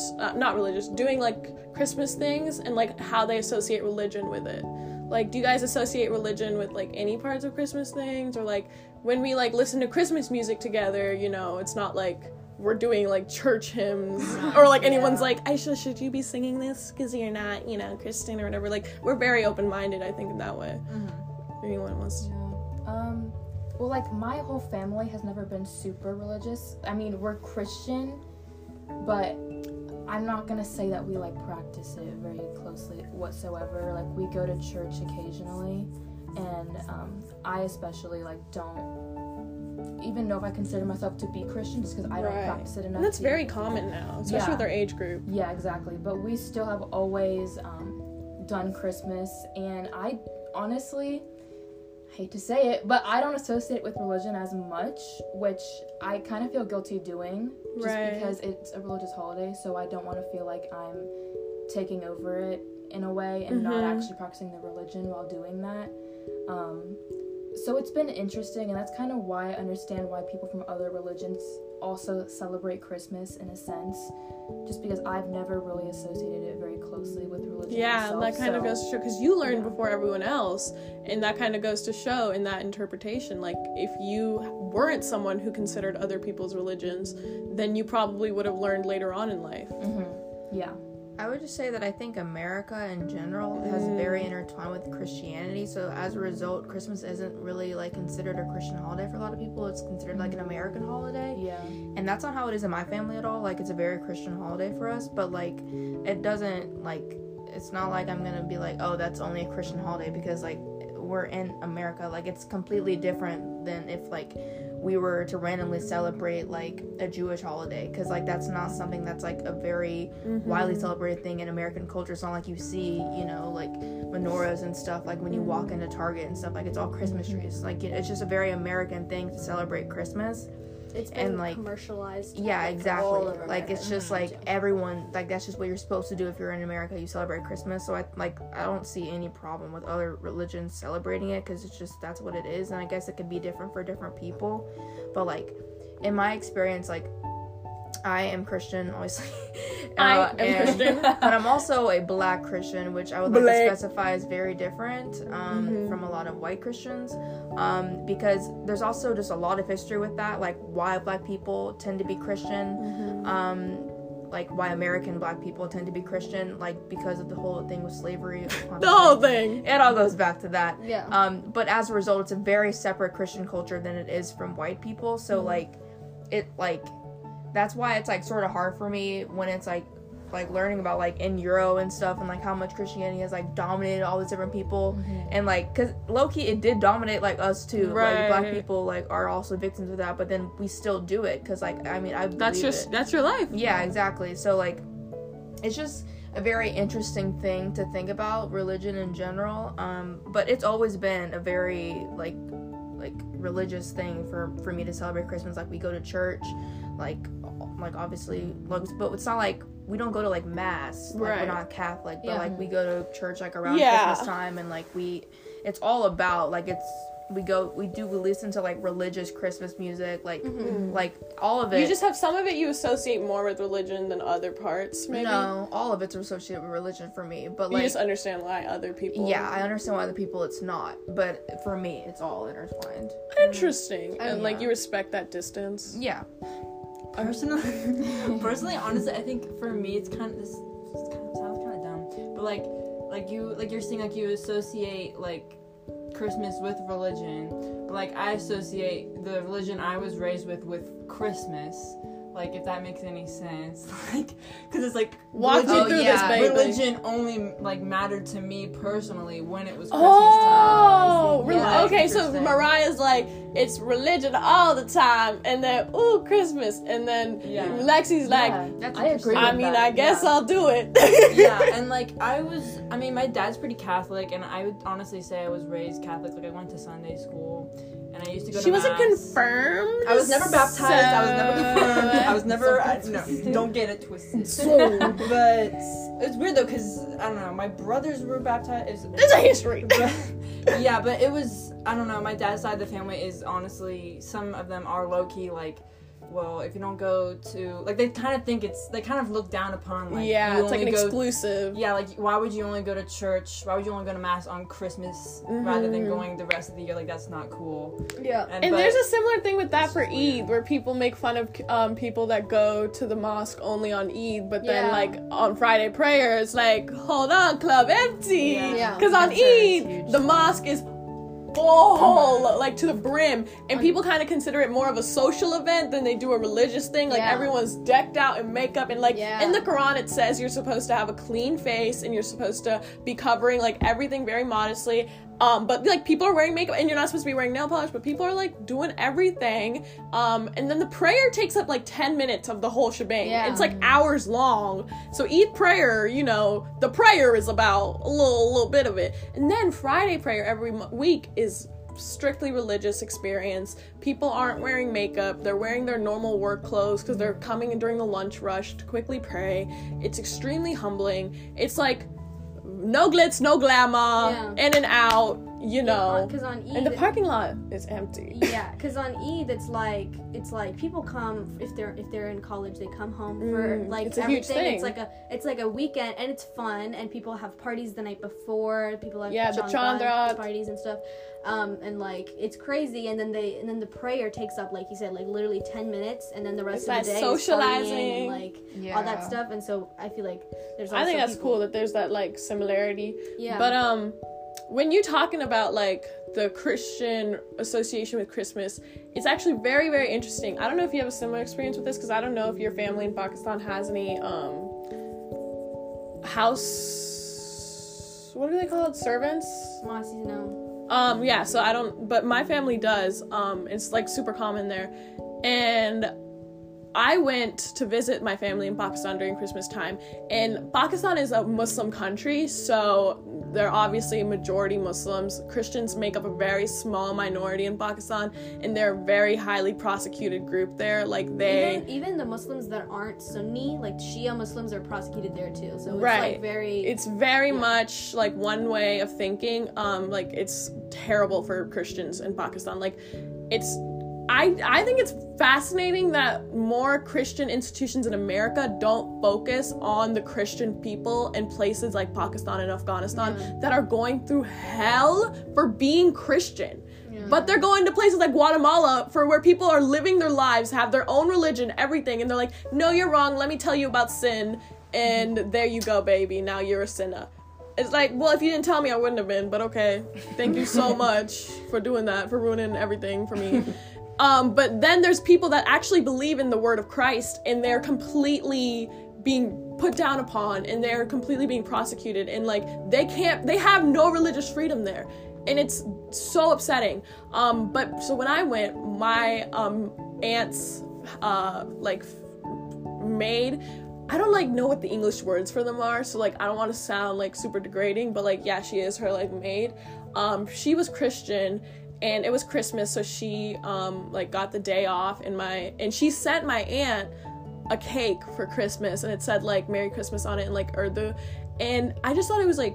doing like Christmas things and like how they associate religion with it. Like, do you guys associate religion with like any parts of Christmas things, or like when we like listen to Christmas music together, you know, it's not like we're doing like church hymns or like anyone's like, Aisha, should you be singing this because you're not, you know, Christian or whatever. Like, we're very open-minded, I think, in that way. If anyone wants to. Well, like, my whole family has never been super religious. I mean, we're Christian, but I'm not gonna say that we like practice it very closely whatsoever. Like, we go to church occasionally, and I especially like don't even know if I consider myself to be Christian just because I don't practice it enough. And that's to very common now, especially with our age group. Yeah, exactly. But we still have always done Christmas, and I honestly hate to say it, but I don't associate it with religion as much, which I kind of feel guilty doing just because it's a religious holiday, so I don't want to feel like I'm taking over it in a way and not actually practicing the religion while doing that. So it's been interesting, and that's kind of why I understand why people from other religions also celebrate Christmas in a sense, just because I've never really associated it very closely with religion. Yeah, myself, that kind of goes to show, because you learned yeah. before everyone else, and that kind of goes to show in that interpretation. Like, if you weren't someone who considered other people's religions, then you probably would have learned later on in life. Yeah. I would just say that I think America in general has very intertwined with Christianity, so as a result, Christmas isn't really like considered a Christian holiday for a lot of people. It's considered like an American holiday. Yeah. And that's not how it is in my family at all. Like, it's a very Christian holiday for us, but like it doesn't like, it's not like I'm gonna be like, oh, that's only a Christian holiday because like we're in America. Like, it's completely different than if like we were to randomly celebrate like a Jewish holiday, because like that's not something that's like a very widely celebrated thing in American culture. It's not like you see, you know, like menorahs and stuff like when you walk into Target and stuff. Like, it's all Christmas trees. Like, it's just a very American thing to celebrate Christmas. It's been And, like, commercialized. Yeah, all exactly. over Like, it's just like everyone, like, that's just what you're supposed to do if you're in America. You celebrate Christmas. So I don't see any problem with other religions celebrating it, because it's just, that's what it is. And I guess it could be different for different people, but like in my experience, like I am Christian, obviously. I am Christian. But I'm also a black Christian, which I would like to specify is very different from a lot of white Christians. Because there's also just a lot of history with that, like why black people tend to be Christian, like why American black people tend to be Christian, like because of the whole thing with slavery. The whole thing. It all goes back to that. Yeah. But as a result, it's a very separate Christian culture than it is from white people. So that's why it's like sort of hard for me when it's like learning about like in Euro and stuff and like how much Christianity has like dominated all these different people and like because low-key it did dominate like us too, like black people like are also victims of that, but then we still do it because like I mean that's your life. Yeah, exactly. So like it's just a very interesting thing to think about, religion in general, but it's always been a very like religious thing for me to celebrate Christmas. Like we go to church, like obviously, but it's not like we don't go to like mass, like we're not Catholic, but like we go to church like around Christmas time, and like it's all about like we listen to like religious Christmas music, like like all of it. You just have some of it you associate more with religion than other parts, maybe? No, all of it's associated with religion for me, but like you just understand why other people. Yeah, I understand why other people it's not, but for me it's all intertwined. Interesting. And like you respect that distance. Yeah. Personally, honestly, I think for me it's kind of this sounds kind of dumb, but like you're saying like you associate like Christmas with religion, but like I associate the religion I was raised with Christmas, like if that makes any sense, like because it's like walk me through this, baby. Religion only like mattered to me personally when it was Christmas time. Yeah, okay, so Mariah's like it's religion all the time, and then Christmas, and then Lexi's like I agree. I mean, I guess I'll do it. Yeah, and like my dad's pretty Catholic, and I would honestly say I was raised Catholic. Like I went to Sunday school, and I used to go to She wasn't mass. confirmed. I was never baptized. I was never confirmed. I was never. No, don't get it twisted. But it's weird though, because I don't know. My brothers were baptized. There's a history. Yeah, but it was. I don't know. My dad's side of the family is honestly. Some of them are low key like. Well, if you don't go to like, they kind of look down upon like. Yeah, it's like an exclusive. Yeah, like why would you only go to church? Why would you only go to mass on Christmas rather than going the rest of the year? Like that's not cool. Yeah, and there's a similar thing with that for Eid, where people make fun of people that go to the mosque only on Eid, but then like on Friday prayer, it's like hold on, club empty. Yeah, because on Eid the mosque is full, like to the brim, and people kind of consider it more of a social event than they do a religious thing. Like everyone's decked out in makeup, and like in the Quran it says you're supposed to have a clean face and you're supposed to be covering like everything very modestly. But like people are wearing makeup, and you're not supposed to be wearing nail polish, but people are like doing everything. And then the prayer takes up like 10 minutes of the whole shebang. It's like hours long. So Eid prayer, the prayer is about a little bit of it. And then Friday prayer every week is strictly religious experience. People aren't wearing makeup. They're wearing their normal work clothes because they're coming in during the lunch rush to quickly pray. It's extremely humbling. It's like no glitz, no glamour, in and out, because on Eid, and the parking lot is empty. Yeah, because on Eid it's like people come if they're in college, they come home for like it's a everything. Huge thing. It's like a weekend, and it's fun, and people have parties the night before. People have the Chandra parties and stuff, and like it's crazy. And then the prayer takes up, like you said, like literally 10 minutes, and then the rest of the day socializing, and, all that stuff. And so I feel like there's. Also I think that's cool that there's that like similarity. Yeah. But when you're talking about like the Christian association with Christmas, it's actually very, very interesting. I don't know if you have a similar experience with this, because I don't know if your family in Pakistan has any house, what do they call it, servants? Masis, no. Yeah, so I don't, but my family does. It's like super common there. And I went to visit my family in Pakistan during Christmas time, and Pakistan is a Muslim country, so they're obviously majority Muslims. Christians make up a very small minority in Pakistan, and they're a very highly prosecuted group there. Like even the Muslims that aren't Sunni, like Shia Muslims, are prosecuted there too. So it's like it's very much like one way of thinking. Like it's terrible for Christians in Pakistan. Like I think it's fascinating that more Christian institutions in America don't focus on the Christian people in places like Pakistan and Afghanistan that are going through hell for being Christian. But they're going to places like Guatemala for where people are living their lives, have their own religion, everything, and they're like, no, you're wrong, let me tell you about sin, and there you go, baby, now you're a sinner. It's like, well, if you didn't tell me, I wouldn't have been, but okay, thank you so much for doing that, for ruining everything for me. But then there's people that actually believe in the word of Christ, and they're completely being put down upon, and they're completely being prosecuted, and like, they have no religious freedom there. And it's so upsetting. But so when I went, my aunt's maid, I don't like know what the English words for them are, so like I don't want to sound like super degrading, but like yeah, she is her like maid. She was Christian, and it was Christmas, so she like got the day off, and she sent my aunt a cake for Christmas, and it said like Merry Christmas on it in like Urdu, and I just thought it was like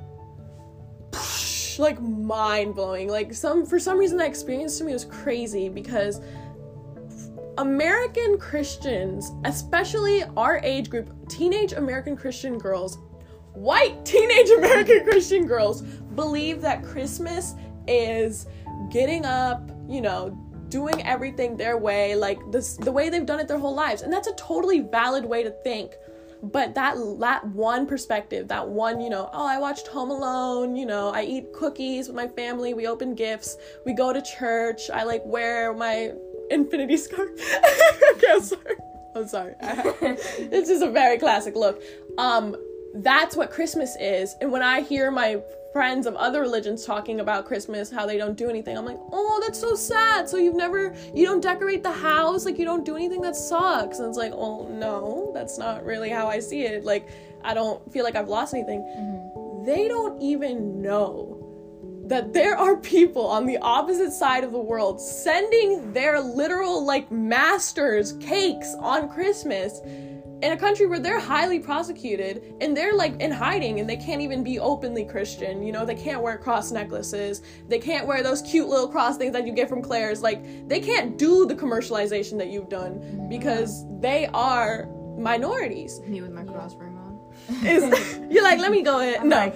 mind-blowing. Like for some reason that experience to me was crazy, because American Christians, especially our age group, teenage American Christian girls, white teenage American Christian girls, believe that Christmas is getting up, you know, doing everything their way, like the way they've done it their whole lives. And that's a totally valid way to think. But that one perspective, that one, you know, oh, I watched Home Alone, you know, I eat cookies with my family, we open gifts, we go to church, I like wear my infinity scarf. Okay, I'm sorry. It's just a very classic look. That's what Christmas is. And when I hear my friends of other religions talking about Christmas, how they don't do anything, I'm like, oh, that's so sad. So you don't decorate the house, like you don't do anything, that sucks. And it's like, oh no, that's not really how I see it. Like, I don't feel like I've lost anything. They don't even know that there are people on the opposite side of the world sending their literal like masters cakes on Christmas in a country where they're highly prosecuted, and they're like in hiding, and they can't even be openly Christian, you know, they can't wear cross necklaces, they can't wear those cute little cross things that you get from Claire's, like they can't do the commercialization that you've done because they are minorities. Me with my cross ring on. You're like, let me go ahead. No.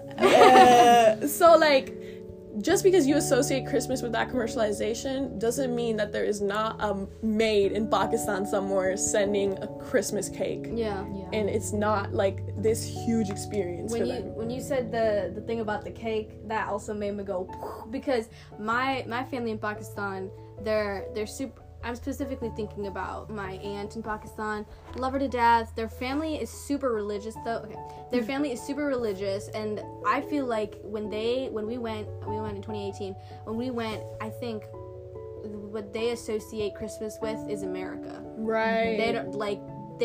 So like, just because you associate Christmas with that commercialization doesn't mean that there is not a maid in Pakistan somewhere sending a Christmas cake. Yeah. And it's not like this huge experience for them. When you said the thing about the cake, that also made me go, because my family in Pakistan, they're super. I'm specifically thinking about my aunt in Pakistan. Love her to death. Their family is super religious, though. Okay, their family is super religious, and I feel like when we went in 2018. When we went, I think what they associate Christmas with is America. Right. They don't like.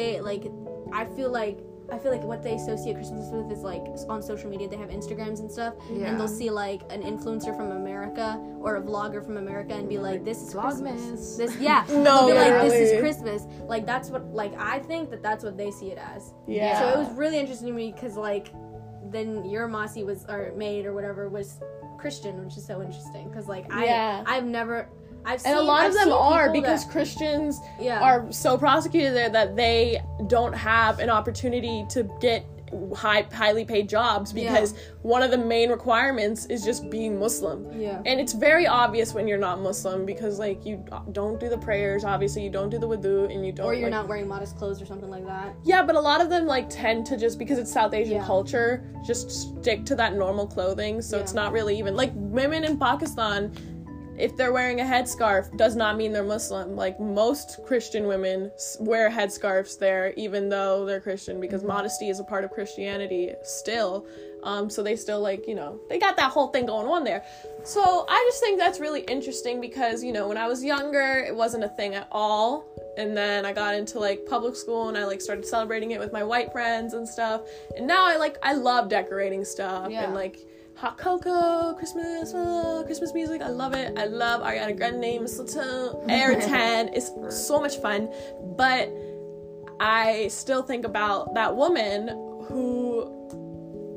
I feel like what they associate Christmas with is like on social media. They have Instagrams and stuff, and they'll see like an influencer from America or a vlogger from America and be like, "This is Christmas." This, yeah. No, they'll be like, really. "This is Christmas." Like that's what, like I think that's what they see it as. Yeah. So it was really interesting to me because like then your Masi was, or maid or whatever, was Christian, which is so interesting because like I've seen, and a lot of them are, because that, Christians are so prosecuted there that they don't have an opportunity to get highly paid jobs, because one of the main requirements is just being Muslim. Yeah. And it's very obvious when you're not Muslim, because like you don't do the prayers, obviously you don't do the wudu, and you don't, or you're like, not wearing modest clothes or something like that. Yeah, but a lot of them like tend to, just because it's South Asian culture, just stick to that normal clothing. So it's not really even like women in Pakistan, if they're wearing a headscarf, does not mean they're Muslim. Like, most Christian women wear headscarves there, even though they're Christian, because modesty is a part of Christianity still. So they still, like, you know, they got that whole thing going on there. So I just think that's really interesting, because, you know, when I was younger, it wasn't a thing at all. And then I got into, like, public school, and I, like, started celebrating it with my white friends and stuff. And now I love decorating stuff and, like, hot cocoa, Christmas music, I love it. I love Ariana Grande, Mistletoe, Air 10. It's so much fun. But I still think about that woman who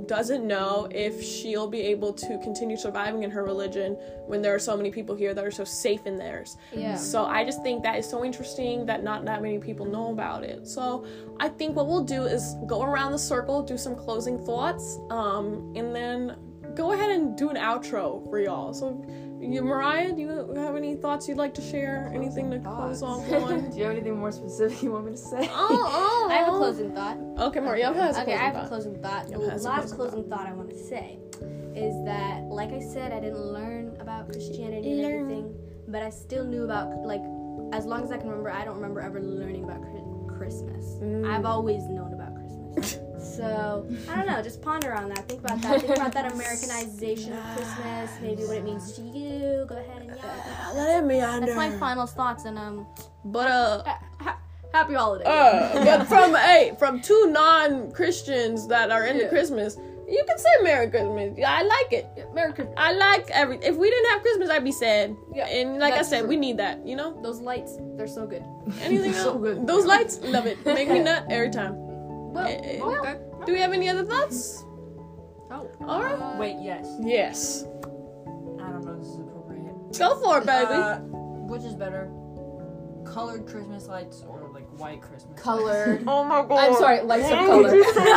doesn't know if she'll be able to continue surviving in her religion when there are so many people here that are so safe in theirs. Yeah. So I just think that is so interesting that not that many people know about it. So I think what we'll do is go around the circle, do some closing thoughts, and then go ahead and do an outro for y'all. So Mariah, do you have any thoughts you'd like to share? Anything to close off on? Do you have anything more specific you want me to say? I have a closing thought. Okay, Mariah has a Okay, closing I have thought. a closing thought. The Yep, has a last closing closing thought I want to say is that, like I said, I didn't learn about Christianity and everything, but I still knew about, like, as long as I can remember, I don't remember ever learning about Christmas. I've always known about Christmas. So, I don't know, just ponder on that. Think about that. Think about that Americanization of Christmas, maybe what it means to you. Go ahead and Let me that's my final thoughts, and But happy holidays. but from two non-Christians that are into Christmas, you can say Merry Christmas. Yeah, I like it. Merry Christmas. I like if we didn't have Christmas, I'd be sad. Yeah, And like I that's said, true. we need that, you know? Those lights, they're so good. Anything So else? good. Those lights, love it. Make me nut every time. Well, Do we have any other thoughts? oh. All right. Wait, yes. Yes. I don't know if this is appropriate. Go for it, baby. Which is better? Colored Christmas lights or like white Christmas Colored. Oh my god. I'm sorry, lights of color.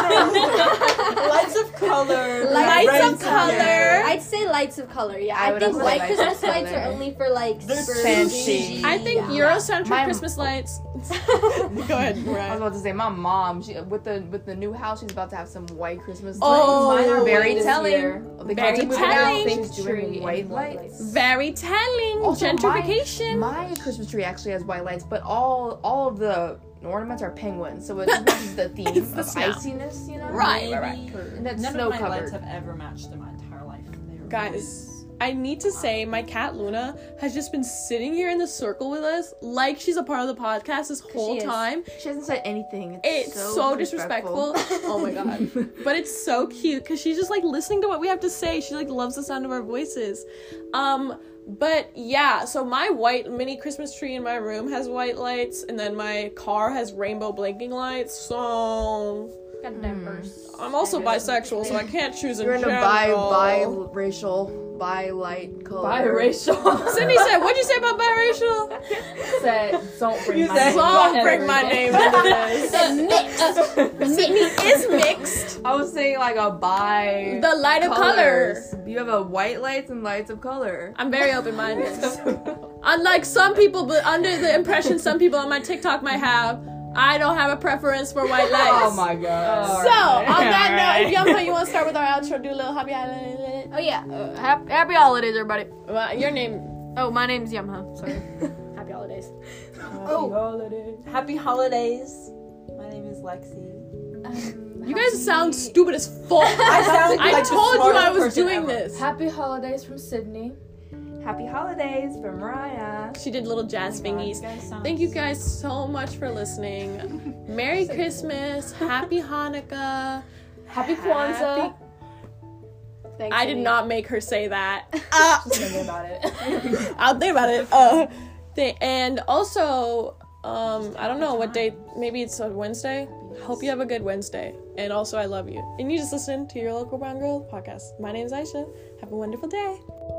lights of color. Lights of color. I'd say lights of color, yeah. I I would think also white say lights of Christmas lights color. are only for like fancy. I think Yeah. Eurocentric My- Christmas lights. Go ahead, I was Mariah. about to say, my mom, she with the new house, she's about to have some white Christmas Oh, lights. Mine are Very white this telling. year. The Very kids are moving out, telling. she's doing white lights. Very telling. Also, Gentrification. My Christmas tree actually has white lights, but all of the ornaments are penguins, so it just matches the theme It's the of snow. iciness, you know? Right. And that's None snow of my lights covered. have ever matched in my entire life. They were Guys, I need to say my cat Luna has just been sitting here in the circle with us like she's a part of the podcast this whole she is. time. She hasn't said anything. It's so disrespectful. Oh my god. But it's so cute because she's just like listening to what we have to say. She like loves the sound of our voices. But yeah, so my white mini Christmas tree in my room has white lights, and then my car has rainbow blinking lights. So Got diverse. I'm also bisexual, so I can't choose in You're in a general. bi-racial, bi-light color. Biracial. Cindy said, "What'd you say about biracial?" Said, don't bring my said, name. Don't bring my name into this. Sydney is mixed. I was saying like a bi. The light of color. colors. You have a white lights and lights of color. I'm very open-minded. Unlike some people, but under the impression some people on my TikTok might have, I don't have a preference for white lights. Oh my god. So, on that note, if Yamha, you want to start with our outro, do a little happy holiday. Oh yeah, happy holidays, everybody. Well, your name. Oh, my name's Yamha. Sorry. Happy holidays. Happy holidays. My name is Lexi. You guys sound stupid as fuck. I sound I like the told you smartest I was person doing ever. this. Happy holidays from Sydney. Happy holidays from Mariah. She did little jazz fingies. Thank you guys so much for listening. Merry Christmas. Happy Hanukkah. Happy Kwanzaa. Thanks, I did Cindy. not make her say that. Thinking about it. I'll think about it. And also, I don't know what day. Maybe it's a Wednesday. Hope you have a good Wednesday. And also, I love you. And you just listen to your local brown girl podcast. My name's Aisha. Have a wonderful day.